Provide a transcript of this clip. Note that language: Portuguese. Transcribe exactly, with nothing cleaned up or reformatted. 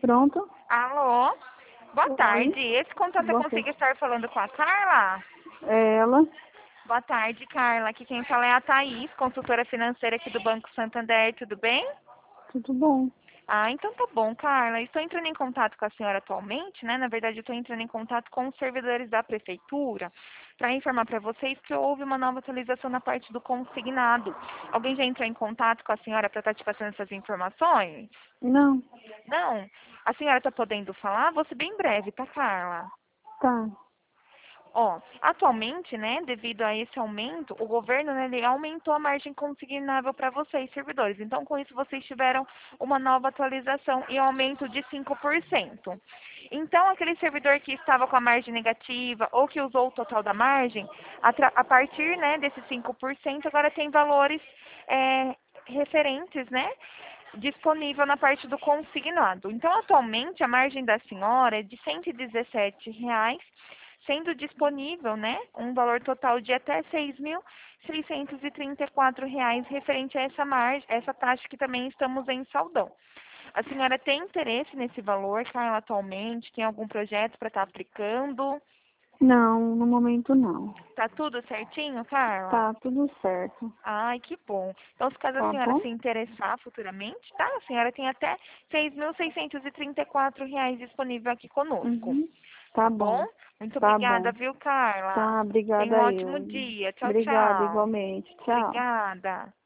Pronto? Alô? Boa Oi. tarde. Esse contato eu Boa consigo tarde. estar falando com a Carla? É ela? Boa tarde, Carla. Aqui quem fala é a Thaís, consultora financeira aqui do Banco Santander. Tudo bem? Tudo bom? Ah, então tá bom, Carla. Estou entrando em contato com a senhora atualmente, né? Na verdade, eu estou entrando em contato com os servidores da prefeitura para informar para vocês que houve uma nova atualização na parte do consignado. Alguém já entrou em contato com a senhora para estar te passando essas informações? Não. Não? A senhora está podendo falar? Vou ser bem breve, tá, Carla? Tá. Ó, atualmente, né, devido a esse aumento, o governo, né, ele aumentou a margem consignável para vocês, servidores. Então, com isso, vocês tiveram uma nova atualização e aumento de cinco por cento. Então, aquele servidor que estava com a margem negativa ou que usou o total da margem, a, tra- a partir, né, desses cinco por cento, agora tem valores é, referentes, né, disponível na parte do consignado. Então, atualmente, a margem da senhora é de cento e dezessete reais, sendo disponível, né, um valor total de até seis mil seiscentos e trinta e quatro reais referente a essa margem, essa taxa que também estamos em saldão. A senhora tem interesse nesse valor, Carla, atualmente? Tem algum projeto para estar aplicando? Não, no momento não. Tá tudo certinho, Carla? Tá tudo certo. Ai, que bom. Então, se caso a Tá senhora bom? se interessar futuramente, tá? A senhora tem até seis mil seiscentos e trinta e quatro reais disponível aqui conosco. Uhum. Tá Tá bom? bom. Muito Tá obrigada, bom. viu, Carla? Tá, Tenha um obrigada ótimo eu. dia. Tchau, Obrigada tchau. igualmente. Tchau. Obrigada.